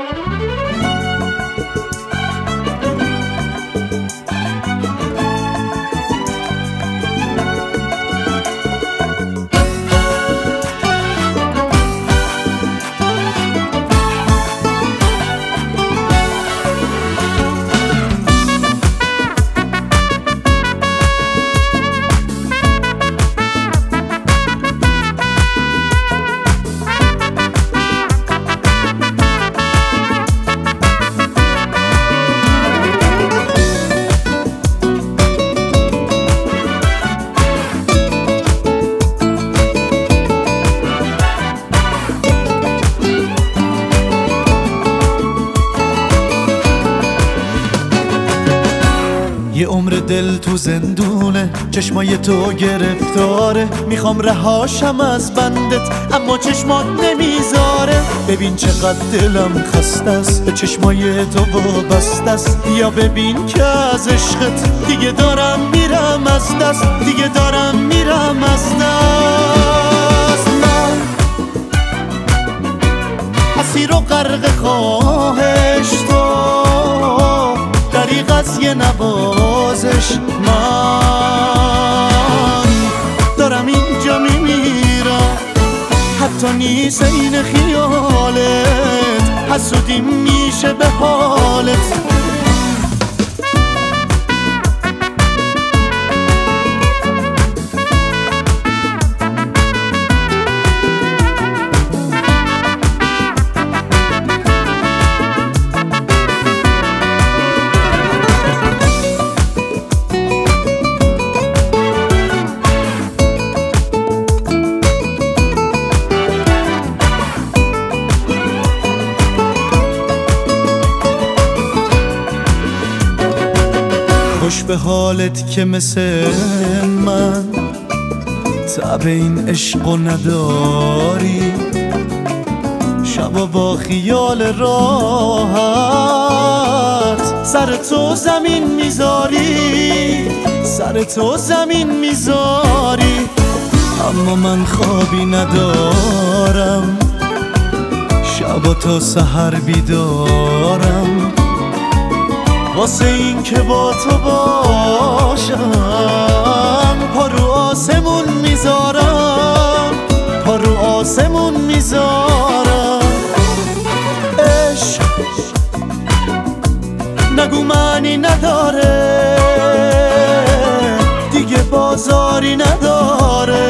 یه عمر دل تو زندونه، چشمای تو گرفتاره، میخوام رهاشم از بندت اما چشمات نمیذاره. ببین چقدر دلم خسته است، به چشمای تو وابسته است. یا ببین که از عشقت دیگه دارم میرم از دست، دیگه دارم میرم از دست. من اسیر و غرق خواهش تو، دریغ از یه نوازش. من دارم اینجا میمیرم، حتی نیست این خیالت، حسودی میشه به حالت. خوش به حالت که مثل من تب این عشقو نداری، شبا با خیال راحت سر تو زمین میذاری، سر تو زمین میذاری. اما من خوابی ندارم، شبا تا سحر بیدارم، واسه این که با تو باشم. پا رو آسمون میذارم، پا رو آسمون میذارم. عشق نگو معنی نداره، دیگه بازاری نداره.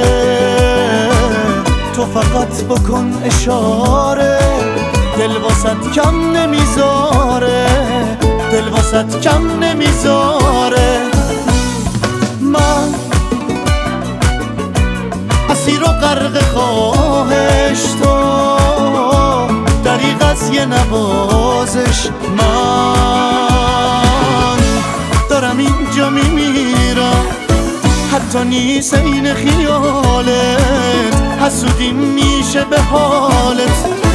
تو فقط بکن اشاره، دل واسط کم نمیذاره، دل واسط کم نمیذاره. من اسیر و غرق خواهش تو، دریغ از یه نوازش. من دارم اینجا میمیرم، حتی نیست این خیالت، حسودی میشه به حالت.